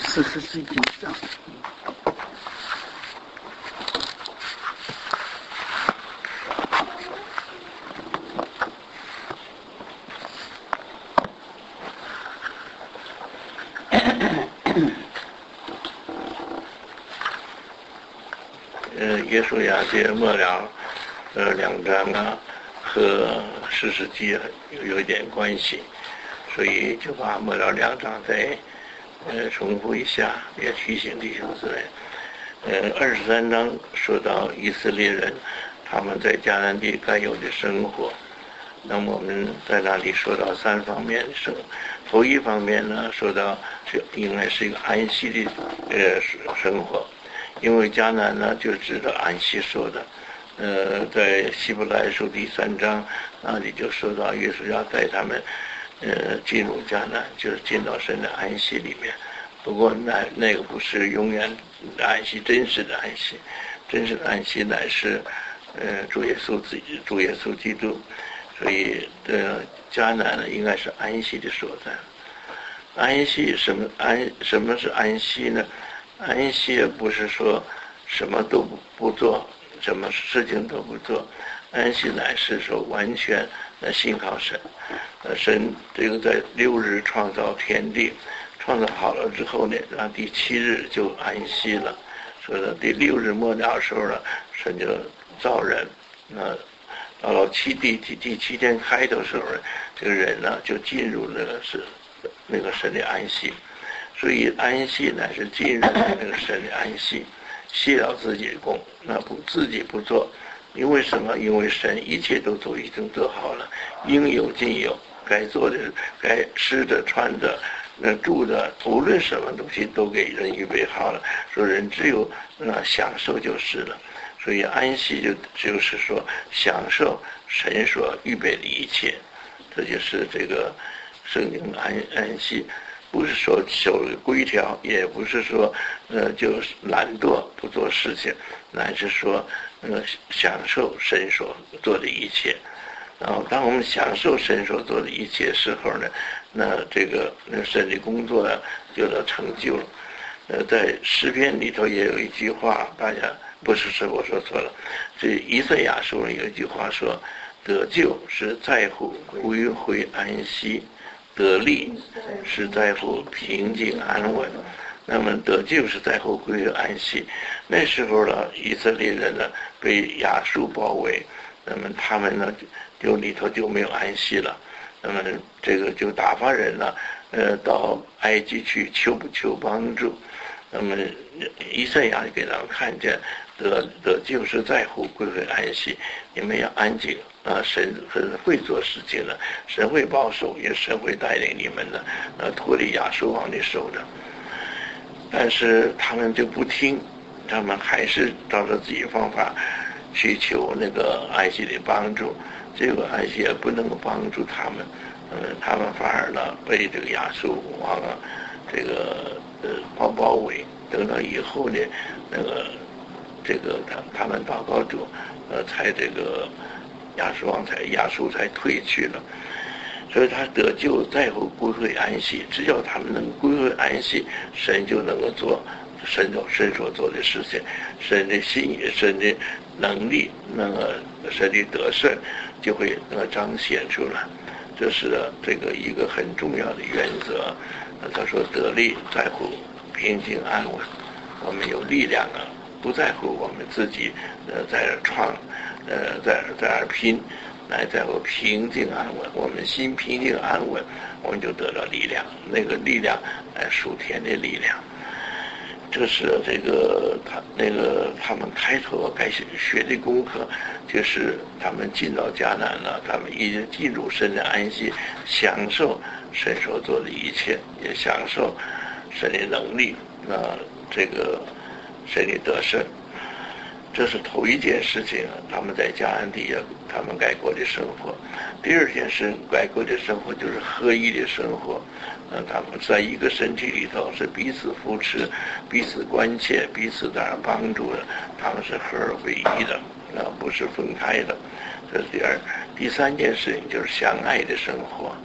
40纪章。 耶稣亚这末了2章啊，和40纪有一点关系，所以就把末了2章再重复一下，也提醒弟兄姊妹。23章说到以色列人他们在迦南地该有的生活，那么我们在那里说到3方面头一方面呢，说到应该是一个安息的生活，因为迦南呢就指着安息说的。在希伯来书第3章那里就说到耶稣要带他们进入迦南，就是进到神的安息里面。不过那个不是永远的安息，真实的安息，真实的安息乃是主耶稣基督。所以迦南呢应该是安息的所在。安息什么是安息呢？安息也不是说什么都不做，什么事情都不做，安息乃是说完全信靠神。神这个在6日创造天地，创造好了之后呢，让第7日就安息了。所以第6日末了的时候呢，神就造人。到了第7天开头的时候呢，这个人呢就进入那个神的安息。所以安息乃是进入那个神的安息，卸了自己的功，自己不做。因为什么？因为神一切都已经做好了，应有尽有，该做的、该吃的、穿的、住的，无论什么东西都给人预备好了。说人只有享受就是了。所以安息就是说享受神所预备的一切，这就是这个圣经安息。不是说守规条，也不是说就懒惰不做事情，乃是说享受神所做的一切。然后当我们享受神所做的一切时候呢，那这个神的工作就得成就了。在诗篇里头也有一句话，大家不是我说错了，这以赛亚书有一句话说，得救是在乎归回安息，得力是在乎平静安稳。那么得救是在乎归回安息。那时候呢，以色列人呢被亚述包围，那么他们呢里头就没有安息了。那么这个就打发人呢到埃及去求帮助。那么以赛亚给他们看见得救是在乎归回安息，你们要安静神会做事情的，神会保守，也神会带领你们的脱离亚述王的手的。但是他们就不听，他们还是照着自己的方法去求那个安息的帮助，结果安息也不能够帮助他们。他们反而呢被这个亚述王这个包围。等到以后呢，他们祷告主才这个亚述才退去了。所以他得救在乎归回安息，只要他们能归回安息，神就能够做神所做的事情，神的心意、神的能力，神的得胜就会彰显出来。这是这个一个很重要的原则。他说得力在乎平静安稳，我们有力量不在乎我们自己在这创在这拼，来在乎平静安稳。我们心平静安稳，我们就得到力量，那个力量属天的力量。这是这个他们开头该学的功课，就是他们进到迦南了，他们已经进入神的安息，享受神所做的一切，也享受神的能力，这个神的得胜。这是头一件事情，他们在迦南地他们该过的生活。第二件事该过的生活就是合一的生活。他们在一个身体里头是彼此扶持、彼此关切、彼此帮助的，他们是合而为一的，不是分开的。这是第二。第三件事情就是相爱的生活。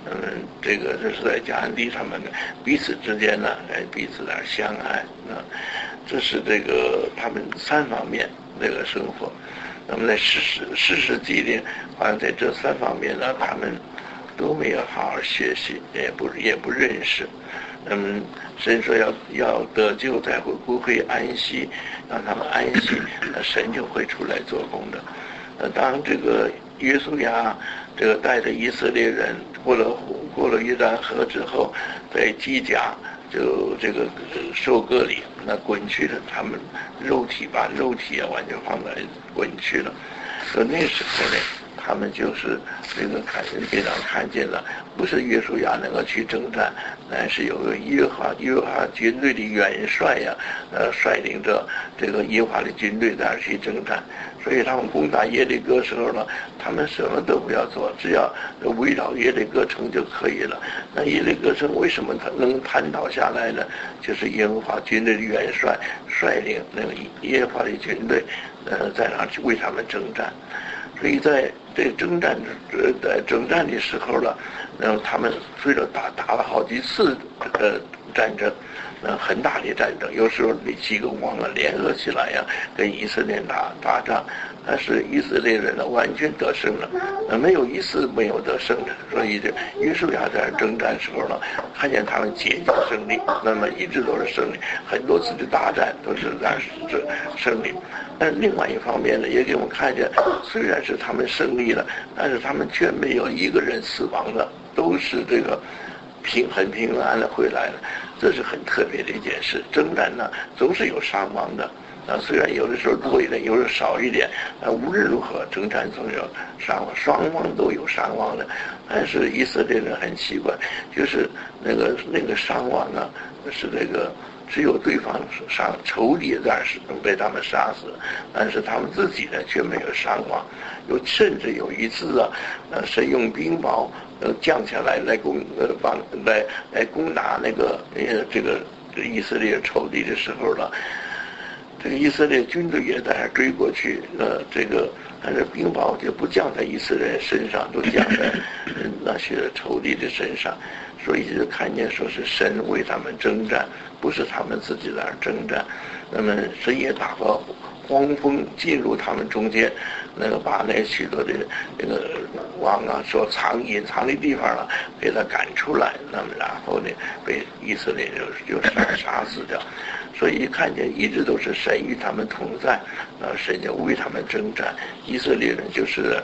这是在迦南地他们彼此之间呢，彼此的相爱这是这个他们3方面这个生活。那么在士师记里，好像在这3方面呢，他们都没有好好学习，也不认识。神说要得救才会不会安息，让他们安息，那神就会出来做工的。当这个约书亚这个带着以色列人过了约旦河之后，在基甲就这个收割里，那滚去了，他们把肉体完全放在滚去了。所以那时候呢，他们就是这个非常看见了，不是约书亚能够去征战，乃是有个耶和华军队的元帅呀，率领着这个耶和华的军队在那去征战。所以他们攻打耶利哥时候呢，他们什么都不要做，只要围绕耶利哥城就可以了。那耶利哥城为什么它能瘫倒下来呢？就是耶和华军队的元帅率领那个耶和华的军队，在那去为他们征战。所以在这个征战的时候呢，他们虽然打了好几次战争，很大的战争，有时候那几个王联合起来呀，跟以色列打仗，但是以色列人呢完全得胜了，没有一次没有得胜的。所以这约书亚在征战时候呢，看见他们节节胜利，那么一直都是胜利，很多次的大战都是在胜利。但另外一方面呢，也给我们看见，虽然是他们胜利了，但是他们却没有一个人死亡的，都是这个很平安的回来了。这是很特别的一件事。征战呢总是有伤亡的，虽然有的时候多一点，有的时候少一点，无论如何征战总有伤亡，双方都有伤亡的。但是以色列人很奇怪，就是那个伤亡呢，是这个只有对方仇敌在被他们杀死，但是他们自己呢却没有伤亡。甚至有一次神用冰雹降下来来攻打这个以色列仇敌的时候呢，这个以色列军队也在那追过去，但是冰雹就不降在以色列人身上，都降在那些仇敌的身上。所以就看见说是神为他们征战，不是他们自己在那征战。那么神也打发荒风进入他们中间，把那许多的王所隐藏的地方给他赶出来，那么然后呢被以色列就杀死掉。所以看见一直都是神与他们同在，神就为他们征战。以色列人就是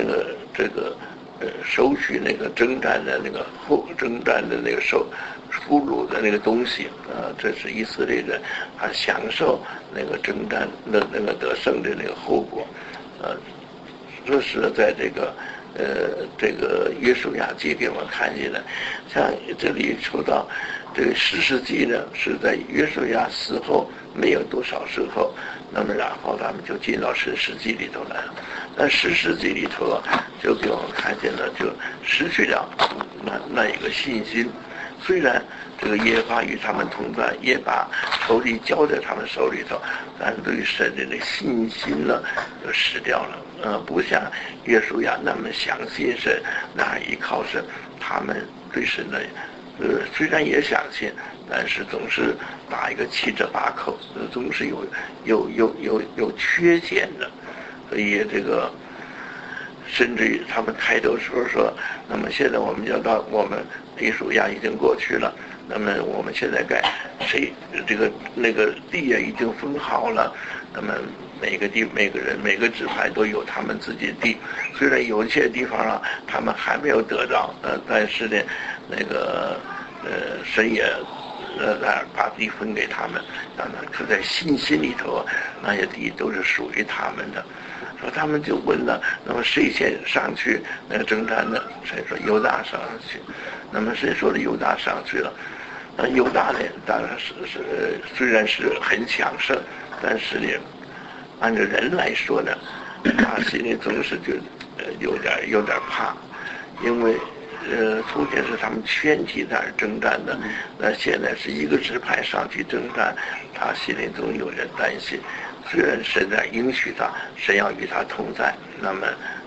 收取那个征战的那个俘虏的那个东西，这是以色列人享受那个征战的那个得胜的那个后果。这是在这个约书亚记给我们看见的。像这里说到这个士师记呢，是在约书亚死后没有多少时候，那么然后他们就进到士师记里头来了。那士师记里头就给我们看见了，就失去了那一个信心。虽然这个耶和华与他们同在，也把仇敌交在他们手里头，但是对于神的信心呢就失掉了。不像约书亚那么相信神，那依靠神，他们对神呢虽然也相信，但是总是打一个七折八扣，总是有缺陷的。所以这个甚至于他们开头说，那么现在我们要到我们约书亚已经过去了，那么我们现在该那个地也已经分好了，那么每个人每个支派都有他们自己的地，虽然有一些地方他们还没有得到，但是呢神也把地分给他们，可在信心里头那些地都是属于他们的。说他们就问了，那么谁先上去征战呢？谁说犹大上去？那么谁说的犹大上去了？犹大呢，当然是虽然是很强盛，但是呢，按照人来说呢，他心里总是就有点怕，因为从前是他们全体在征战的，那现在是一个支派上去征战，他心里总有点担心。虽然神在允许他，神要与他同在，那么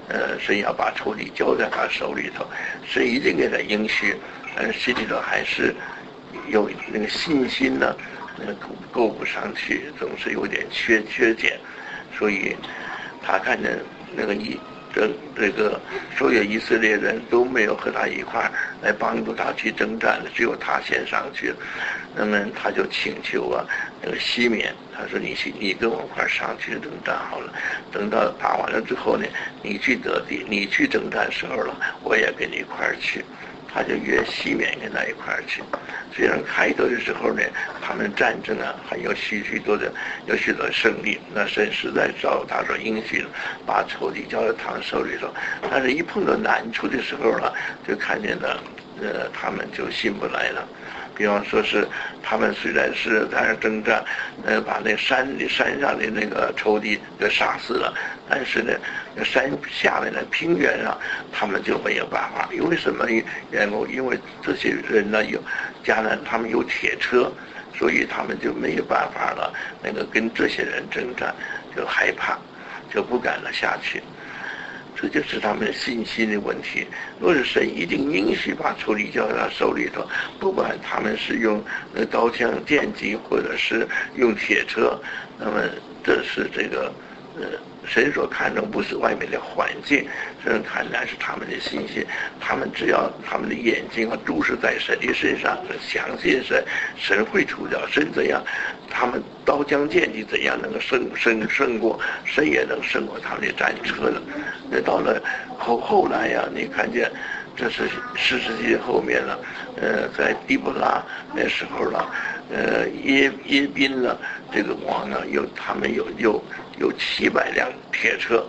神要把仇敌交在他手里头，神已经给他应许，但是心里头还是有那个信心呢，够不上去，总是有点缺减，所以他看见那个这个所有以色列人都没有和他一块来帮助他去征战的，只有他先上去了。那么他就请求那个西缅，他说你跟我一块上去征战好了，等到打完了之后呢，你去得地，你去征战时候了，我也跟你一块去。他就约西缅跟他一块去。虽然开头的时候呢，他们战争还有许多的胜利，那神实在照他所应许了，把仇敌交在他们手里头。但是一碰到难处的时候了，就看见了，他们就信不来了。比方说是他们虽然是在那征战，把那山上的那个仇敌给杀死了，但是呢，山下面的平原上他们就没有办法。因为什么缘故？因为这些人呢他们有铁车，所以他们就没有办法了。那个跟这些人征战，就害怕，就不敢了下去。这就是他们信心的问题。若是神已经应许把仇敌交在他手里头，不管他们是用刀枪剑戟，或者是用铁车，那么这是这个神所看重不是外面的环境，神看的是他们的信心。他们只要他们的眼睛注视在神的身上，相信神会除掉，神怎样，他们刀枪剑戟怎样能够胜过，神也能胜过他们的战车了。那到了后来你看见这是4世纪后面了，在底波拉那时候了，耶宾了，这个王呢他们有700辆铁车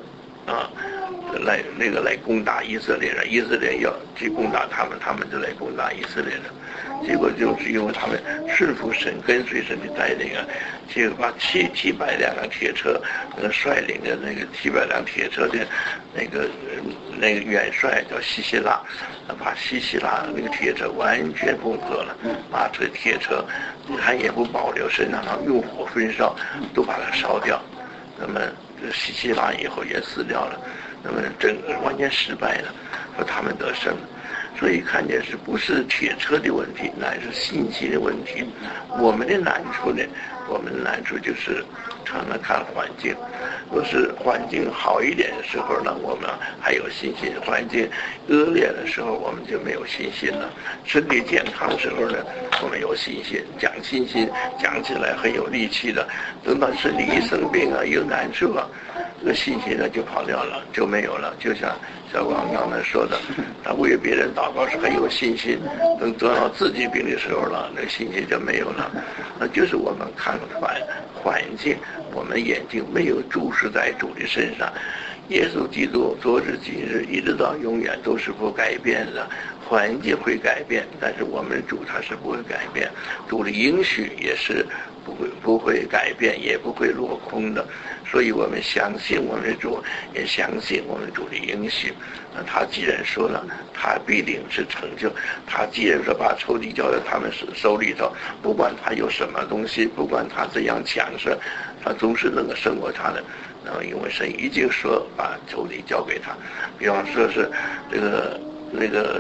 来攻打以色列人，以色列要去攻打他们，他们就来攻打以色列人。结果就是因为他们顺服神，跟随神的带领结果把700辆铁车率领的那个700辆铁车的那个元帅叫西西拉，把西西拉那个铁车完全攻破了，把这铁车他也不保留，身上用火焚烧，都把它烧掉。那么西西拉以后也死掉了，那么完全失败了，说他们得胜了。所以看见是不是铁车的问题，乃是信心的问题。我们的难处呢？我们的难处就是常常看环境。若是环境好一点的时候呢，我们还有信心；环境恶劣的时候，我们就没有信心了。身体健康的时候呢，我们有信心，讲信心讲起来很有力气的。等到身体一生病有难处这个信心呢就跑掉了，就没有了。就像小光刚才说的，他为别人祷告是很有信心，等得到自己病的时候了，那信心就没有了。那就是我们看环境，我们眼睛没有注视在主的身上。耶稣基督昨日今日一直到永远都是不改变的。环境会改变，但是我们主他是不会改变，主的应许也是不会改变，也不会落空的。所以我们相信我们的主，也相信我们主的应许。他既然说了，他必定是成就。他既然说把仇敌交在他们手里头，不管他有什么东西，不管他怎样强盛，他总是能够胜过他的。因为神已经说把仇敌交给他。比方说是那个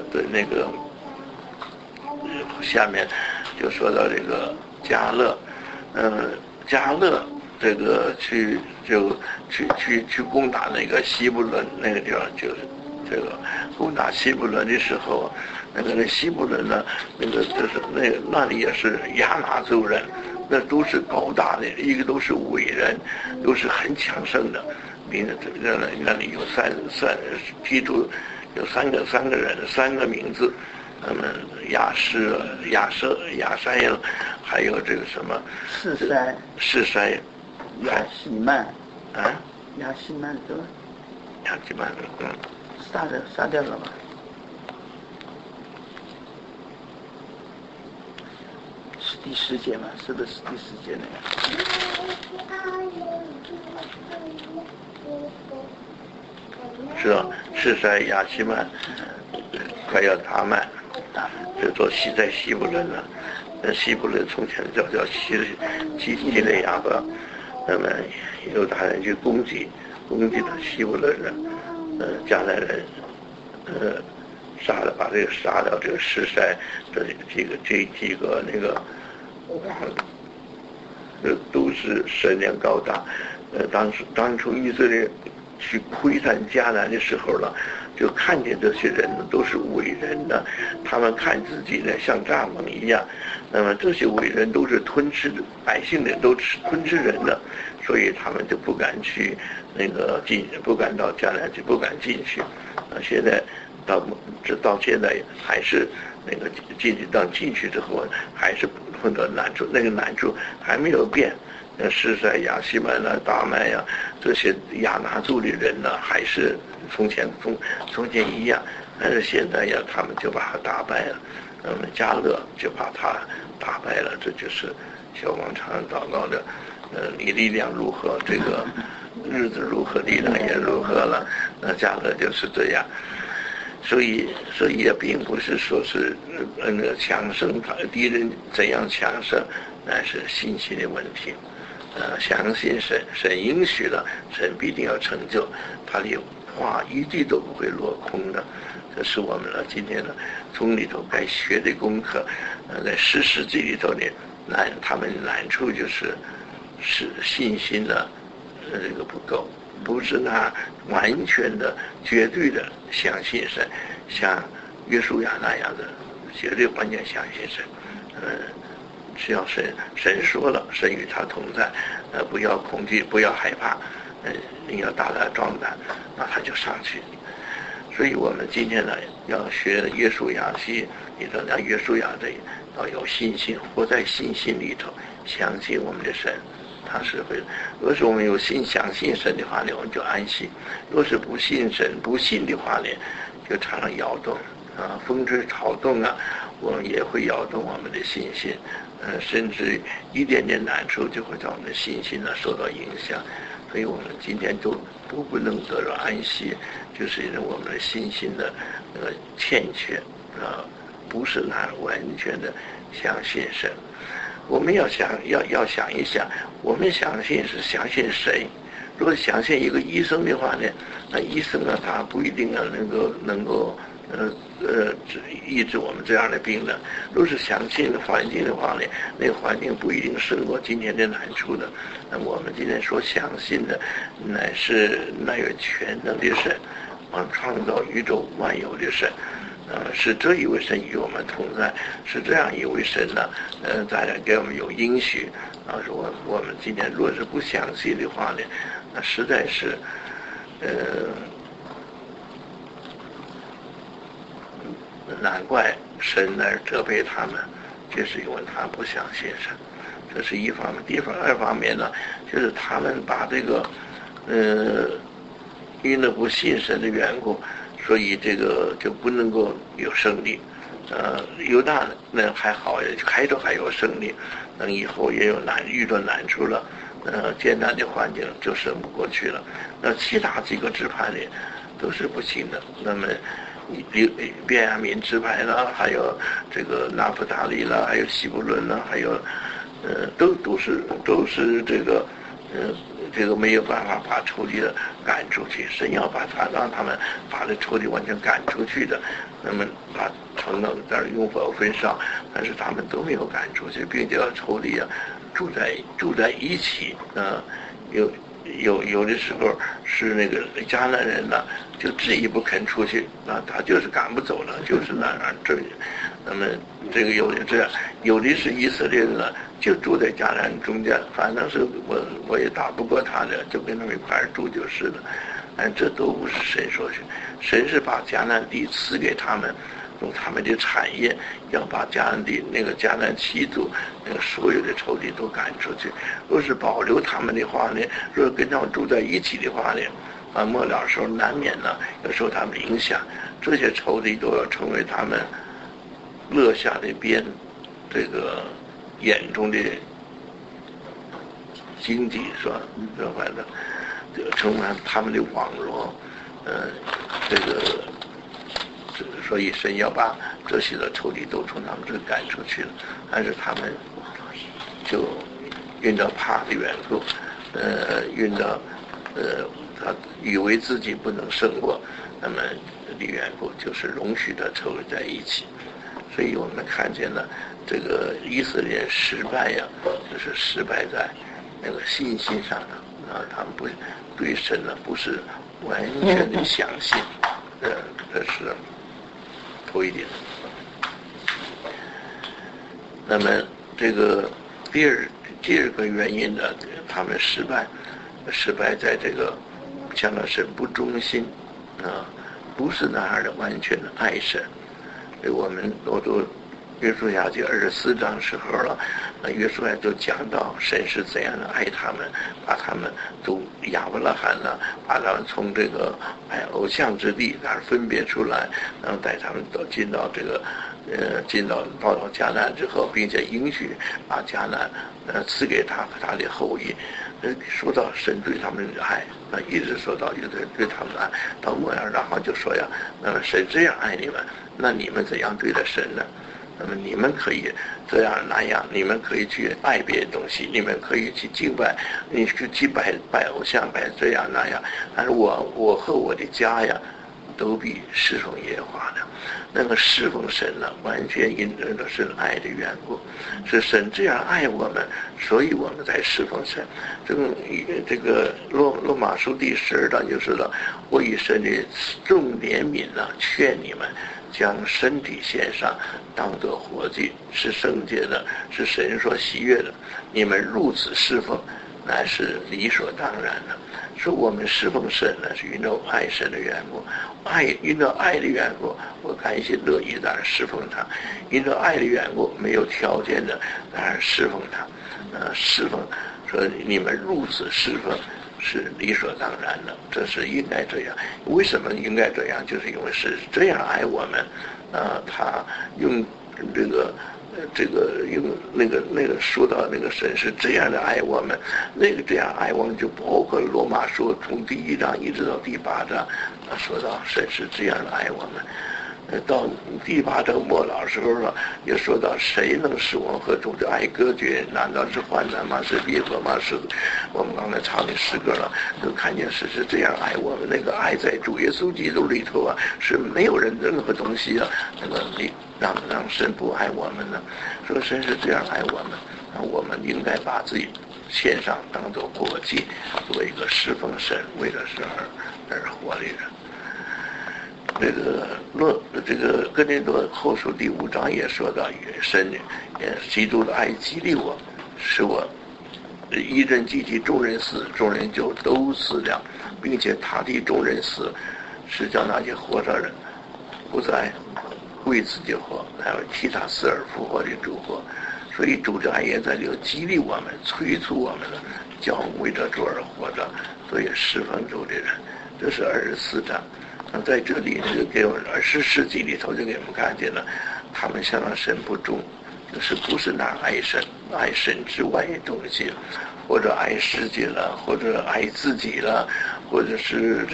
下面就说到这个迦勒，迦勒这个去攻打那个希伯伦那个地方，就是这个攻打希伯伦的时候，那希伯伦呢，就是那里也是亚拿族人，那都是高大的，一个都是伟人，都是很强盛的。那里有提出有三个人，3个名字，亚筛，还有这个什么士筛， 亚西曼啊， 亚西曼对吧？ 亚西曼， 杀掉了吧？是第10节吗？是不是第10节那个？ 是啊，士筛、亚西曼，还有他曼，这都在希伯伦了。希伯伦从前叫基列雅巴，那么犹大人去攻击了希伯伦人， 迦南人把这个杀掉这个示塞的这几个那个王，都是身量高大。当初以色列去窥探迦南的时候呢，就看见这些人都是伟人的，他们看自己呢像蚱蜢一样，那么这些伟人都是吞吃百姓的，都是吞吃人的，所以他们就不敢去不敢到迦南去，不敢进去。现在到现在还是那个进去之后，还是碰到难处，那个难处还没有变。示塞、亚西曼啊、大麦啊，这些亚拿族的人呢，还是从前一样，但是现在呀，他们就把他打败了，那么加勒就把他打败了，这就是小王常祷告的，你力量如何，这个日子如何，力量也如何了，那加勒就是这样。所以也并不是说是强盛，敌人怎样强盛，那是信心的问题。相信神允许了，神必定要成就，他的话一句都不会落空的。这是我们今天从里头该学的功课。在10世纪里头呢，他们难处就是信心的这个不够，不是完全的绝对的相信神，像约书亚那样的绝对完全相信神。只要神说了，神与他同在，不要恐惧，不要害怕，你要大胆壮胆，那他就上去。所以我们今天要学约书亚记里头，让约书亚要有信心，活在信心里头，相信我们的神，他是会。若是我们有相信神的话呢，我们就安息；若是不信神、不信的话呢，就常常摇动风吹草动我们也会摇动我们的信心。甚至一点点难处就会让我们的信心受到影响，所以我们今天都不能得到安息，就是因为我们的信心的欠缺不是完全的相信神。我们要想一想，我们相信是相信谁？如果相信一个医生的话呢，那医生他不一定能够医治我们这样的病人。若是相信环境的话呢，那个环境不一定胜过今天的难处的。那么我们今天所相信的，乃是那有全能的神，创造宇宙万有的神。是这一位神与我们同在，是这样一位神再来给我们有应许说我们今天若是不相信的话呢，那实在是难怪神来责备他们，就是因为他不相信神。这是一方面。二方面呢，就是他们把这个因为不信神的缘故，所以这个就不能够有胜利。犹大那还好，开头还有胜利，那以后也有遇到难处了，艰难的环境就胜不过去了。那其他几个支派呢，都是不行的。那么便雅悯支派了，还有这个拿弗他利了，还有西布伦了，还有都是这个没有办法把仇敌赶出去，神要让他们把这仇敌完全赶出去的，那么把城在用火焚烧，但是他们都没有赶出去，并且仇敌住在一起有的时候是那个迦南人就执意不肯出去，他就是赶不走了，就是那么这个有的这样，有的是以色列人就住在迦南中间，反正是我也打不过他的，就跟他们一块儿住就是了。这都不是神说的，神是把迦南地赐给他们，用他们的产业，要把迦南地那个迦南七族所有的仇敌都赶出去。若是保留他们的话呢，若是跟他们住在一起的话呢，末了时候难免要受他们影响，这些仇敌都要成为他们落下的这个眼中的荆棘，是吧？反正成为他们的网络，所以神要把这些的仇敌都从他们这赶出去了，但是他们就运到怕的缘故，运到他以为自己不能胜过，那么的缘故就是容许他凑在一起。所以我们看见了这个以色列失败呀，就是失败在那个信心上的啊，他们不对神呢不是完全的相信，这是头一点。那么这个第二个原因呢，他们失败在这个向着神不忠心啊，不是那样的完全的爱神。我们都约书亚记24章时候了，约书亚就讲到神是怎样的爱他们，把他们都亚伯拉罕呢，把他们从这个偶像之地那儿分别出来，然后带他们都进到这个到迦南之后，并且应许把迦南赐给他和他的后裔。说到神对他们的爱，一直说到有的人对他们的爱，到末了，然后就说呀，神这样爱你们，那你们怎样对待神呢？那么你们可以这样那样，你们可以去爱别的东西，你们可以去敬拜，你去拜偶像，拜这样那样。但是我和我的家呀，都必侍奉耶和华的。那个侍奉神呢，完全因着是爱的缘故，是神这样爱我们，所以我们才侍奉神。这个罗马书第12章就说了，我以神的众怜悯呢，劝你们将身体献上，当作活祭，是圣洁的，是神所喜悦的。你们如此侍奉，乃是理所当然的。说我们侍奉神呢，是因着爱神的缘故，因着爱的缘故，我甘心乐意当然侍奉他；因着爱的缘故，没有条件的当然侍奉他。侍奉，说你们如此侍奉，是理所当然的，这是应该这样。为什么应该这样？就是因为是这样爱我们，他用用那个说到那个神是这样的爱我们，那个这样爱我们就包括罗马书从第1章一直到第8章，说到神是这样的爱我们。到第8章末了时候了，也说到谁能使我们和主的爱隔绝？难道是患难吗？是逼迫吗？是我们刚才唱的诗歌了，就看见是这样爱我们。那个爱在主耶稣基督里头啊，是没有人任何东西啊，那个让神不爱我们呢？说神是这样爱我们，我们应该把自己献上，当作活祭，做一个侍奉神，为了神而活的人。这个哥林多后书第5章也说到，神基督的爱激励我，使我一人既替众人死，众人就都死了，并且他替众人死，是叫那些活着人不再为自己活，还要替他死而复活的主活。所以主的爱也在里头激励我们，催促我们呢，叫我们为着主而活着，所以侍奉主的人。这是24章。在这里就给我们20世纪里头就给我们看见了，他们向着神不忠，就是不是拿爱神之外的东西，或者爱世界了，或者爱自己了，或者是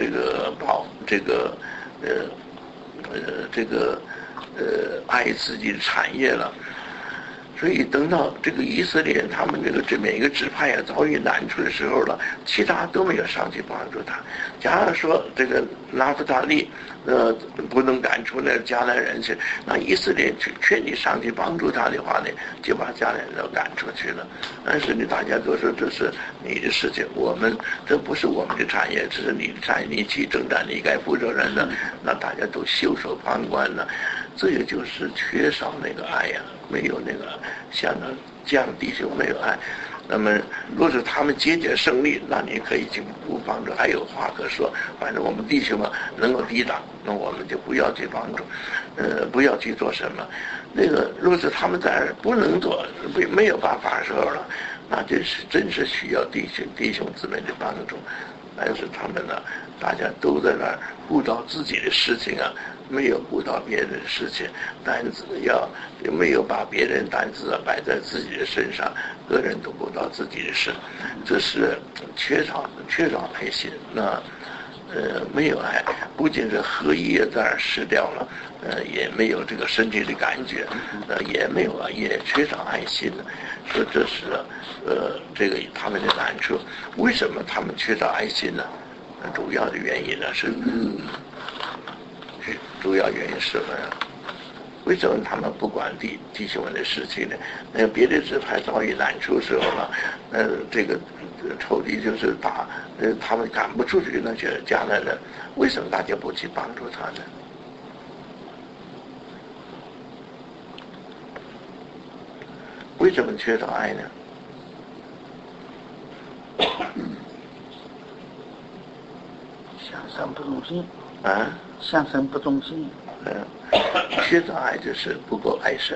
爱自己的产业了。所以等到这个以色列他们这每个支派啊遭遇难处的时候了，其他都没有上去帮助他。假如说这个拿弗他利不能赶出那迦南人去，那以色列劝你上去帮助他的话呢，就把迦南人都赶出去了。但是呢，大家都说这是你的事情，这不是我们的产业，这是你的产业，你去征战，你该负责任的。那大家都袖手旁观了。这也就是缺少那个爱呀，没有那个像这样弟兄没有爱。那么若是他们节节胜利，那你可以去不帮助，还有话可说。反正我们弟兄们能够抵挡，那我们就不要去帮助，不要去做什么。若是他们在不能做，没有办法的时候了，那真是需要弟兄姊妹的帮助。但是他们呢，大家都在那儿顾到自己的事情啊，没有顾到别人的事情，担子没有把别人担子摆在自己的身上，个人都顾到自己的事，这是缺少爱心。那没有爱，不仅是合一在那儿失掉了，也没有这个身体的感觉，也没有也缺少爱心了。说这是这个他们的难处。为什么他们缺少爱心呢？主要的原因呢是，主要原因是什么呀？为什么他们不管弟兄们的事情呢？别的支派遭遇难处时候呢，这个仇敌就是打，他们赶不出去那些迦南人，为什么大家不去帮助他呢？为什么缺少爱呢？ 向上不忠心啊， 向上不忠心。 缺少爱就是不够爱神。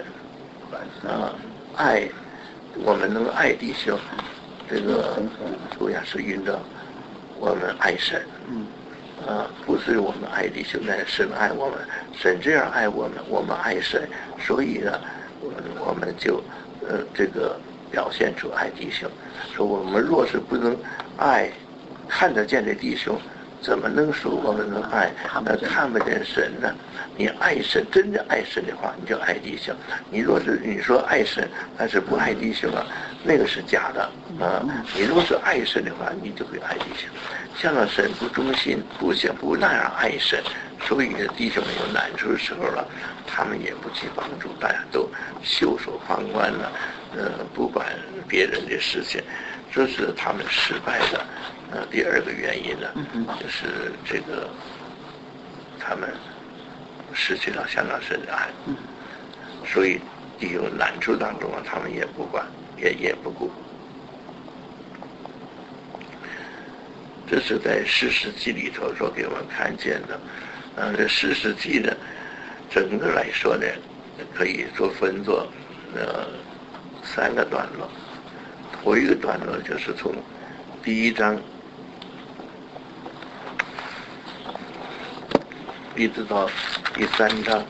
爱，我们能爱弟兄，这个主要是因着我们爱神。不是我们爱弟兄，但是神爱我们，神这样爱我们，我们爱神，所以呢，我们就这个表现出爱弟兄。说我们若是不能爱看得见的弟兄，怎么能说我们能爱看不见神呢？你爱神，真正爱神的话，你就爱弟兄。你若是你说爱神，但是不爱弟兄啊，那个是假的啊。你若是爱神的话，你就会爱弟兄。像那神不忠心，不那样爱神，所以弟兄们有难处的时候了，他们也不去帮助，大家都袖手旁观了，不管别人的事情，这是他们失败的。第二个原因呢，就是这个他们失去了向老神的爱，所以有难处当中他们也不管，也不顾。这是在士师记里头所给我们看见的。这士师记呢，整个来说呢，可以分作3个段落。头一个段落就是从第1章一直到第3章，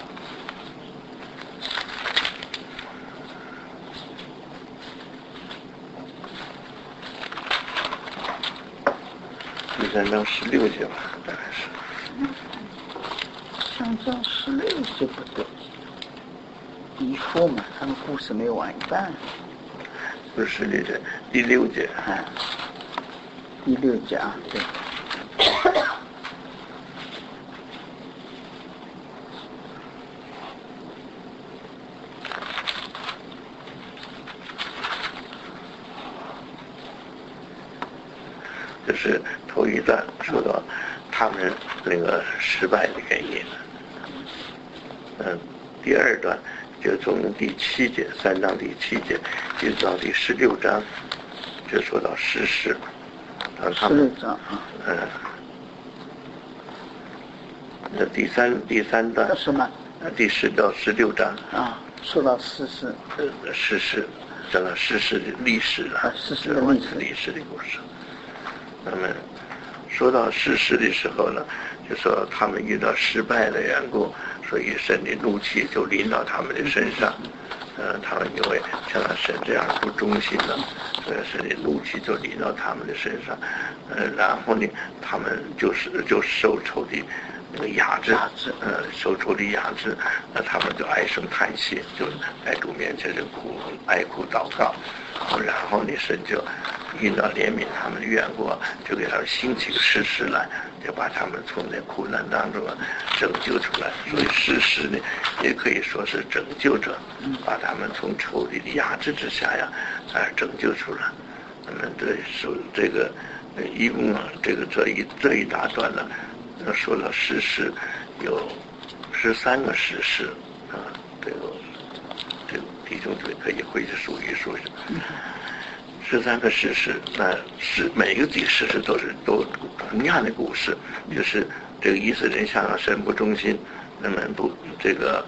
第3章16节吧，大概是。 3章16节不对，以后嘛，他们故事没有完一半。 不是16节，第6节。 第6节啊，对。 就是头一段说到他们那个失败的原因。第2段就从第7节，3章第7节，一直到第16章，就说到士师。 16章那第三段什么？ 第10到16章说到士师。 士师，讲到士师的历史了， 士师的历史的故事。那么说到士师的时候呢，就说他们遇到失败的缘故，所以神的怒气就临到他们的身上。他们因为像神这样不忠心的，所以神的怒气就临到他们的身上。然后呢，他们就受仇的那个压制，受仇的压制，他们就唉声叹气，就在主面前就哀哭祷告。然后呢，神就因到怜悯他们的缘故，就给他们兴起个士师来，就把他们从那苦难当中拯救出来。所以士师呢，也可以说是拯救者，把他们从仇敌的压制之下拯救出来。那么这个一共这一大段呢，说到士师有13个士师这个弟兄就可以回去数一数13个士师，那是每个士师都同样的故事，就是这个以色列人向神不忠心，那么不这个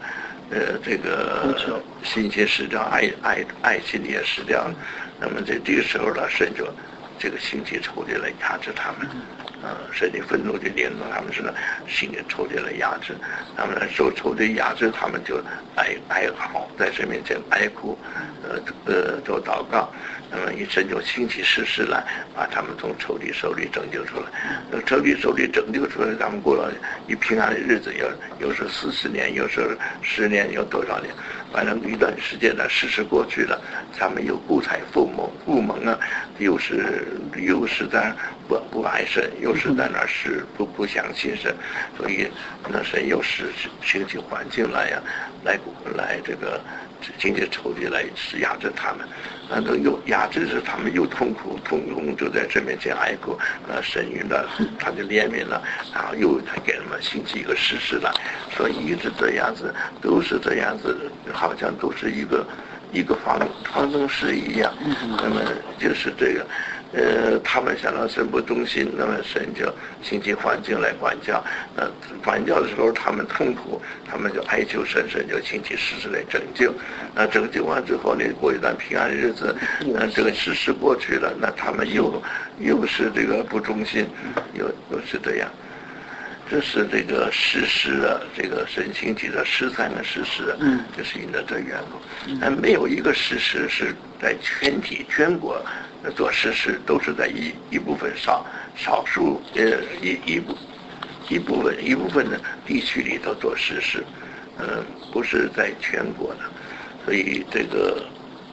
信心失掉，爱心也失掉了。那么这个时候呢，神就这个兴起仇敌来压制他们， 神的愤怒就临到他们身上，心里仇敌来压制，他们受仇敌压制，他们就哀嚎，在神面前哀哭，做祷告，那么一神就兴起士师来，把他们从仇敌手里拯救出来。仇敌手里拯救出来，他们过了一平安的日子，有时40年，有时10年，有多少年，反正一段时间呢，世事过去了，他们又故态复萌啊，又是在不爱神，又是在那是不相信神，所以那神又是兴起环境来呀，来这个经济仇敌来压制他们，又压制着他们，又痛苦就在神面前哀哭，神与了他就怜悯了，然后又他给他们兴起一个士师来，所以一直这样子，都是这样子，好像都是一个方程式一样，那么就是这个。他们想到神不忠心，那么神就兴起环境来管教。管教的时候，他们痛苦，他们就哀求神，神就兴起士师来拯救。拯救完之后呢，过一段平安的日子，这个士师过去了，那他们又是这个不忠心，又是这样。这是这个士师啊，这个神兴起的13个士师啊，就是因着这缘故。没有一个士师是在全国做士师，都是在一部分少数一部分的地区里头做士师，不是在全国的，所以这个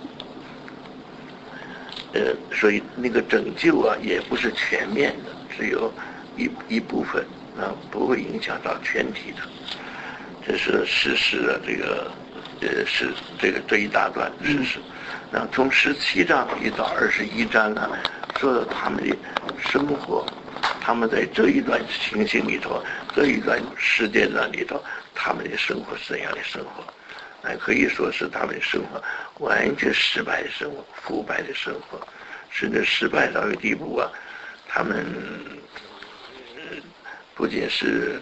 所以那个拯救啊，也不是全面的，只有一部分。不会影响到全体的，这是事实的是这一大段事实。那从17章一到21章呢，说到他们的生活，他们在这一段情形里头，这一段时间段里头，他们的生活是怎样的生活？可以说是他们的生活完全失败的生活，腐败的生活，甚至失败到一个地步啊，他们。不仅是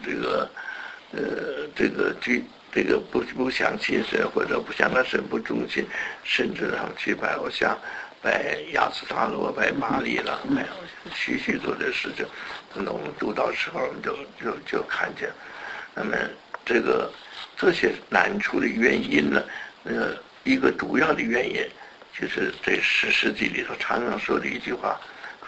这个不相信神，或者不相信神不忠心，甚至他们去拜偶像，拜亚斯塔罗，拜巴利了，拜许多的事情。那我们读到时候，我们就看见，那么这些难处的原因呢，一个主要的原因就是这10世纪里头常常说的一句话，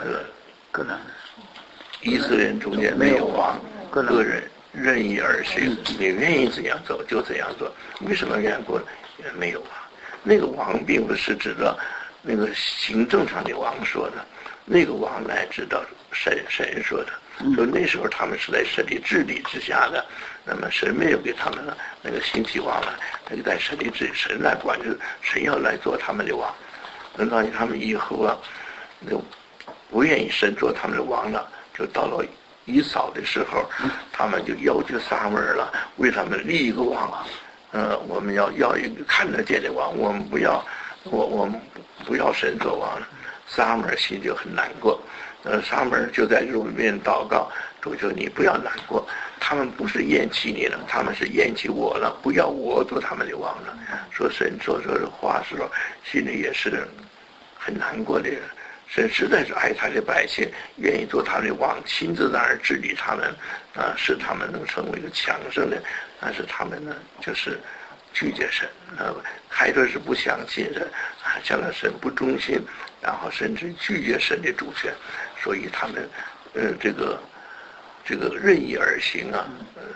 以色列人中间没有王，个人任意而行，你愿意怎样做就怎样做。为什么缘故没有王？那个王并不是指的那个行政上的王说的，那个王乃指的神说的。所以那时候他们是在神的治理之下的，那么神没有给他们那个兴起王来，那个在神的治理，神来管制，神要来做他们的王。等到他们以后啊，就不愿意神做他们的王了。就到了以扫的时候，他们就要求撒母耳了，为他们立一个王。我们要一个看得见的王，我们不要神做王了。撒母耳心就很难过。撒母耳就在主面祷告，主就你不要难过，他们不是厌弃你了，他们是厌弃我了，不要我做他们的王了。说神说这话时候，心里也是很难过的。神实在是爱他的百姓，愿意做他的王，亲自在那儿治理他们，使他们能成为一个强盛的。但是他们呢，就是拒绝神，开始是不相信神，向着神不忠心，然后甚至拒绝神的主权，所以他们，这个任意而行啊，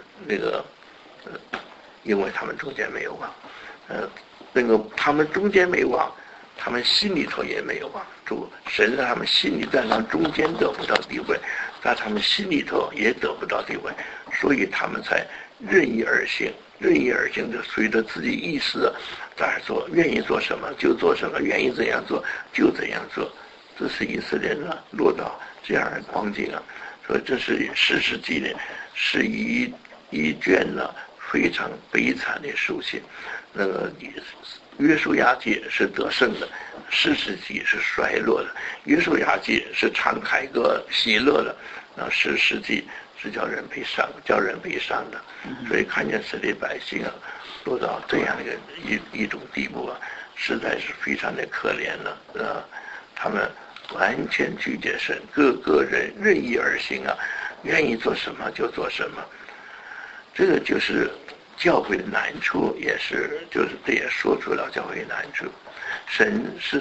因为他们中间没有王，他们中间没王。他们心里头也没有王，主神让他们心里在那中间得不到地位，在他们心里头也得不到地位，所以他们才任意而行，就随着自己意思在那做，愿意做什么就做什么，愿意怎样做就怎样做。这是以色列人落到这样的光景啊，所以这是士师记呢，是一卷非常悲惨的书信。那个约书亚记是得胜的，士师记是衰落的。约书亚记是常凯歌喜乐的，那士师记是叫人悲伤的。所以看见神的百姓落到这样的一种地步实在是非常的可怜了。他们完全拒绝神，个人任意而行啊，愿意做什么就做什么。这个就是教会的难处，这也说出了教会的难处。神是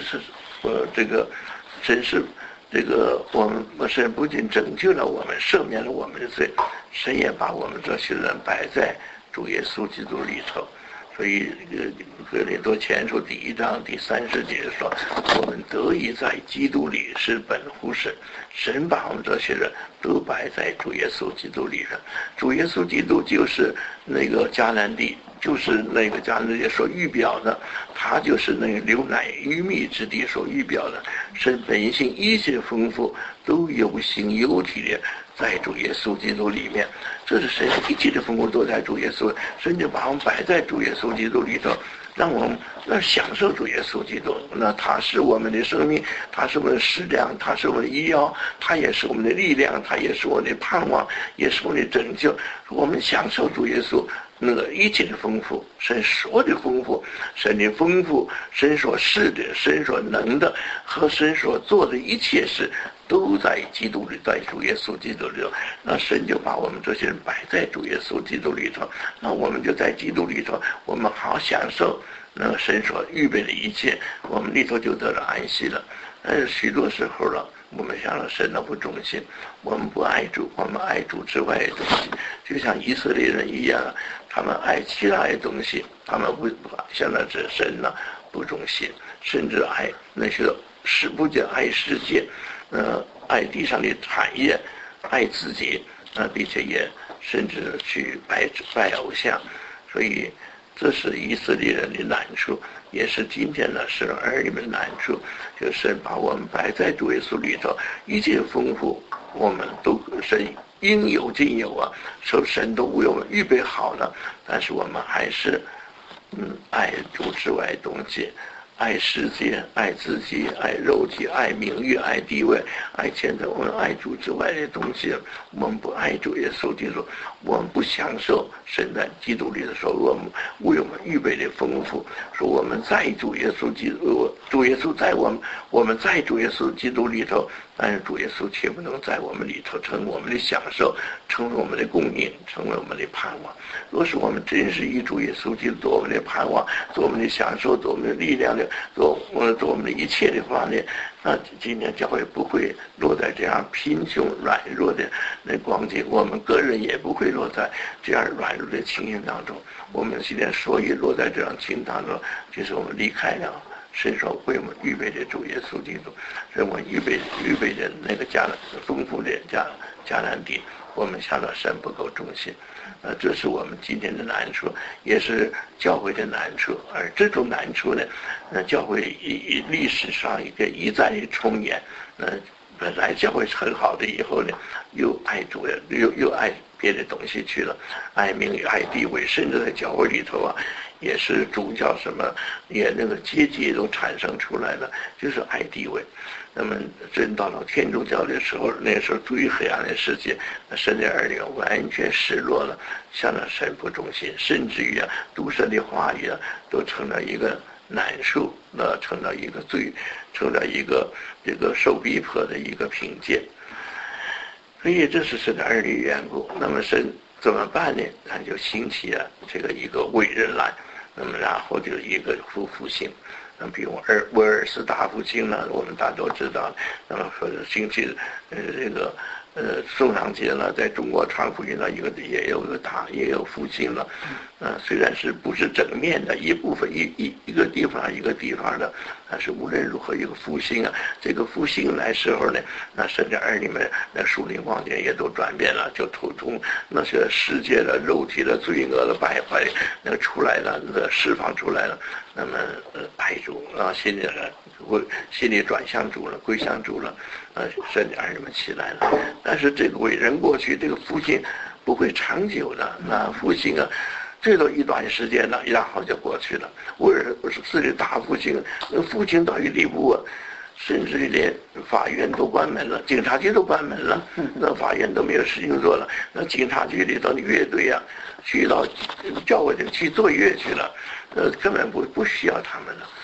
神不仅拯救了我们，赦免了我们的罪，神也把我们这些人摆在主耶稣基督里头。所以哥林多前书第1章第30节说，我们得以在基督里是本乎神，神把我们这些人都摆在主耶稣基督里了。主耶稣基督就是那个迦南地，就是那个迦南地所预表的，他就是那个流奶与蜜之地所预表的。神本性一切丰富，都有形有体的在主耶稣基督里面。这是神一切的丰富都在主耶稣，神就把我们摆在主耶稣基督里头，让我们享受主耶稣基督。那他是我们的生命，他是我们的食粮，他是我们的医药，他也是我们的力量，他也是我们的盼望，也是我们的拯救。我们享受主耶稣那个一切的丰富，神说的丰富，神的丰富，神所是的，神所能的和神所做的一切事，都在基督里，在主耶稣基督里头。那神就把我们这些人摆在主耶稣基督里头，那我们就在基督里头，我们好享受那个神所预备的一切，我们里头就得了安息了。但是许多时候了，我们想到神的不忠心，我们不爱主，我们爱主之外的东西，就像以色列人一样，他们爱其他的东西，他们不像那这神呢不忠心，甚至爱那些不仅爱世界，爱地上的产业，爱自己，并且也甚至去拜偶像。所以这是以色列人的难处，也是今天的神儿女们的难处。就是神把我们摆在主耶稣里头，一切丰富，我们都神应有尽有啊，神都为我们预备好了，但是我们还是爱主之外的东西，爱世界，爱自己，爱肉体，爱名誉，爱地位，爱钱财。我们爱主之外的东西，我们不爱主耶稣基督，我们不享受神在基督里的时候我们为我们预备的丰富。说我们在主耶稣基督，主耶稣在我们在主耶稣基督里头，但是主耶稣却不能在我们里头成为我们的享受，成为我们的供应，成为我们的盼望。若是我们真是以主耶稣基督做我们的盼望，做我们的享受，做我们的力量的，做我们的一切的话呢，那今天教会不会落在这样贫穷软弱的那光景，我们个人也不会落在这样软弱的情形当中。我们今天所以落在这样情形当中，就是我们离开了神所为我们预备的主耶稣基督，所以我们预备的那个丰富的迦南地，我们想到神不够忠心。这是我们今天的难处，也是教会的难处。而这种难处呢，教会历史上一再的重演。本来教会是很好的，以后呢，又爱主，又爱别的东西去了，爱名誉，爱地位，甚至在教会里头啊，也是主教什么，也那个阶级都产生出来了，就是爱地位。那么真到了天主教的时候，那时候最黑暗的世界，神的儿女完全失落了，向着神不忠心，甚至于读神的话语都成了一个难处，成了一个罪，成了一个这个受逼迫的一个凭借。所以这是神的儿女缘故。那么神怎么办呢？他就兴起这个一个伟人来，那么然后就一个复兴。那比如威尔斯大复兴呢，我们大家都知道。那么说兴起这个宋尚节呢，在中国传福音呢，也有复兴了。虽然是不是整面的一部分，一个地方一个地方的，但是无论如何一个复兴啊，这个复兴来时候呢，那甚至儿女们那属灵光景也都转变了，就从那些世界的肉体的罪恶的败坏那出来了，那释放出来了。那么爱主心里转向主了，归向主了，甚至儿女们起来了。但是这个伟人过去，这个复兴不会长久的，那复兴啊，最多一段时间了，然后就过去了。威尔斯的大复兴，复兴到一地步甚至于连法院都关门了，警察局都关门了，那法院都没有事情做了，那警察局里头的乐队去到教会里去做乐去了，根本不需要他们了。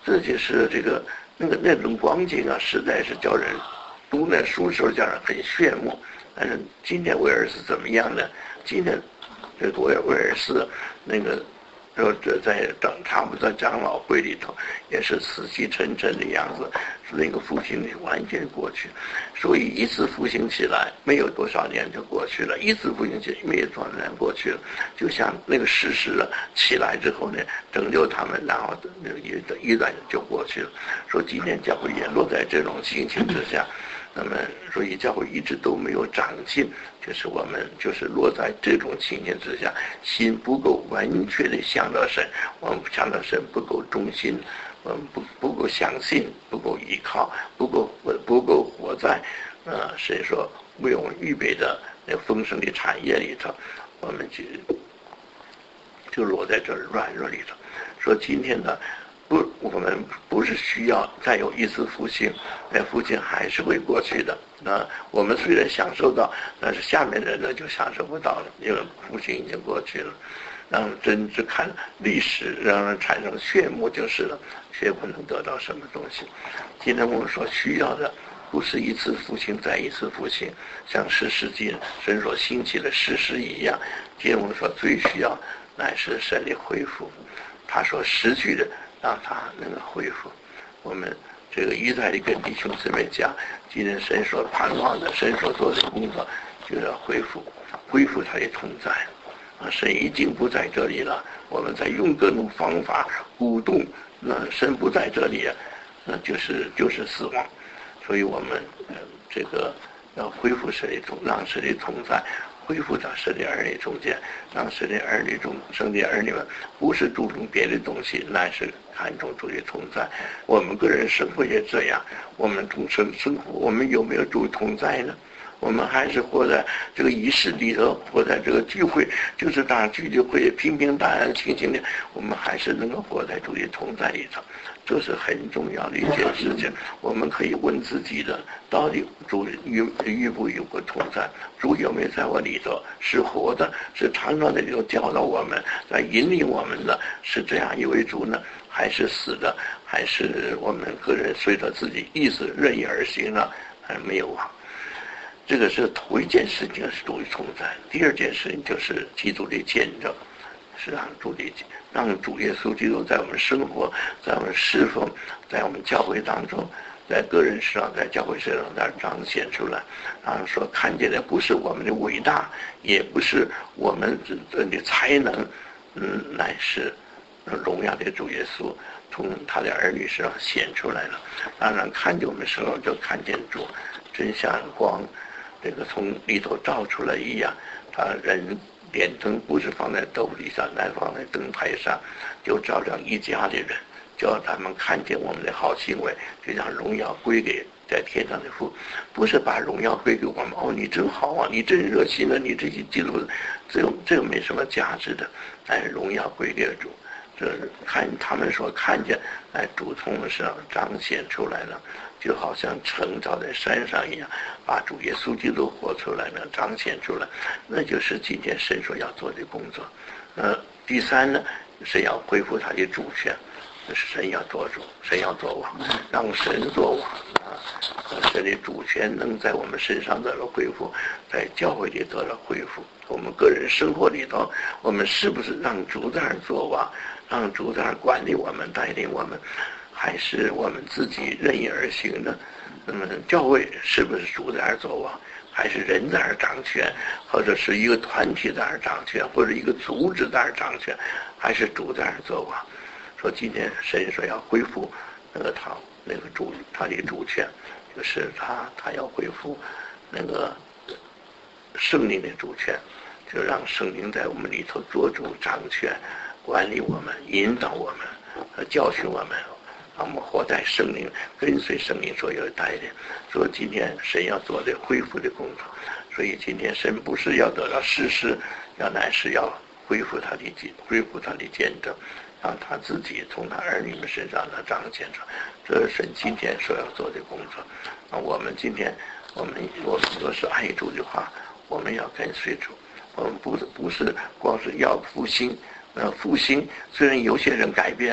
这就是那种光景啊，实在是叫人读那书时候叫人很炫目。但是今天威尔斯怎么样呢？今天这个威尔斯那个。然后这在差不多长老会里头，也是死气沉沉的样子，那个复兴完全过去，所以一次复兴起来，没有多少年就过去了；一次复兴起来，没有多少年过去了。就像那个事实了，起来之后呢，拯救他们，然后一段就过去了。说今天教会也落在这种情形之下。那么，所以教会一直都没有长进，就是我们就是落在这种情形之下，心不够完全的向着神，我们向着神不够忠心，我们不够相信，不够依靠，不够活在神说为我们预备的那丰盛的产业里头，我们就落在这软弱里头。说今天的。我们不是需要再有一次复兴，那复兴还是会过去的。我们虽然享受到，但是下面的人呢就享受不到了，因为复兴已经过去了。让真只看历史，让人产生炫目就是了，却不能得到什么东西。今天我们所需要的，不是一次复兴再一次复兴，像士师记神所兴起的士师一样。今天我们说最需要乃是神的恢复，他所失去的。让他能够恢复。我们这个一再的跟弟兄姊妹讲，今天神所盼望的、神所做的工作，就要恢复他的同在。神已经不在这里了，我们在用各种方法鼓动，神不在这里，那就是死亡。所以我们这个要恢复神的让神的同在。恢复到神的儿女中间，让神的儿女们不是注重别的东西，乃是看重主的同在。我们个人生活也这样，我们生活，我们有没有主同在呢？我们还是活在这个仪式里头，活在这个聚会，就是大聚会平平淡淡清清的，我们还是能够活在主的同在里头。这是很重要的一件事情，我们可以问自己的，到底主与不与我同在？主有没有在我里头？是活的，是常常的里头教导我们，在引领我们的，是这样一位主呢？还是死的？还是我们个人随着自己意识任意而行呢？还没有啊？这个是头一件事情，是主的同在。第二件事情就是基督的见证。是让主耶稣基督在我们生活，在我们侍奉，在我们教会当中，在个人身上，在教会身上彰显出来。说看见的不是我们的伟大，也不是我们的才能，乃是荣耀的主耶稣从他的儿女身上显出来了。当然看见我们身上就看见主，真像光，这个从里头照出来一样，他人。点灯不是放在斗笠上，乃放在灯台上，就照亮一家的人，叫他们看见我们的好行为，就将荣耀归给在天上的父。不是把荣耀归给我们，你真好啊，你真热心啊，你这些记录，这个没什么价值的，但是荣耀归给主。这看他们所看见，主从我们身上彰显出来了，就好像城照在山上一样，把主耶稣基督活出来了，彰显出来，那就是今天神所要做的工作。第三呢，神要恢复他的主权，神要做主，神要做王，让神做王神的主权能在我们身上得到恢复，在教会里得到恢复。我们个人生活里头，我们是不是让主在那做王，让主在那管理我们，带领我们，还是我们自己任意而行呢？那么教会是不是主在那做王，还是人在那掌权，或者是一个团体在那掌权，或者一个组织在那掌权，还是主在那做王？说今天神说要恢复他的主权，就是他要恢复那个圣灵的主权，就让圣灵在我们里头做主掌权，管理我们，引导我们，教训我们，让我们活在圣灵，跟随圣灵所有的带领。所以今天神要做的恢复的工作，所以今天神不是要得到事实，乃是要恢复他的见证，让他自己从他儿女们身上的彰显出，这是神今天所要做的工作。我们今天我们若是爱主的话，我们要跟随主，我们不是光是要复兴，复兴虽然有些人改变了，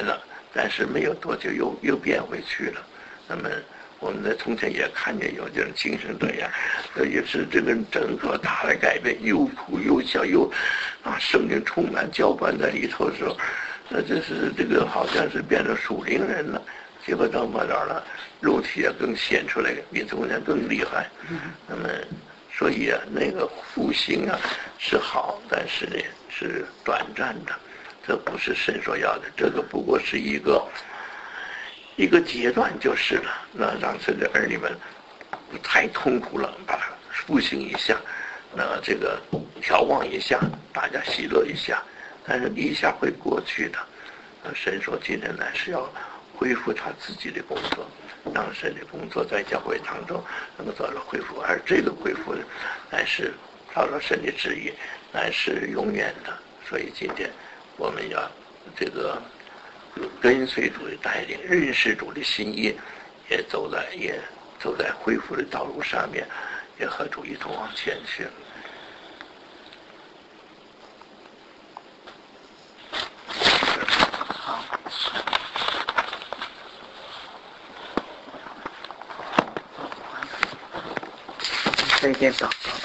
但是没有多久又变回去了。那么我们在从前也看见有这种精神这样，也是这个整个大的改变，又哭又笑又圣灵充满浇灌在里头的时候，这是这个好像是变成属灵人了。结果到末了了，肉体也更显出来，比从前更厉害。那么所以那个复兴是好，但是呢是短暂的，这不是神所要的，这个不过是一个阶段就是了。那让这个儿女们不太痛苦了，把它复兴一下，那这个眺望一下，大家喜乐一下，但是一下会过去的。神说今天呢是要恢复他自己的工作，让神的工作在教会当中能够得到恢复，而这个恢复乃是照着神的旨意，乃是永远的。所以今天我们要这个跟随主的带领，认识主的心意，也走在恢复的道路上面，也和主一同往前去。 再见，祷告。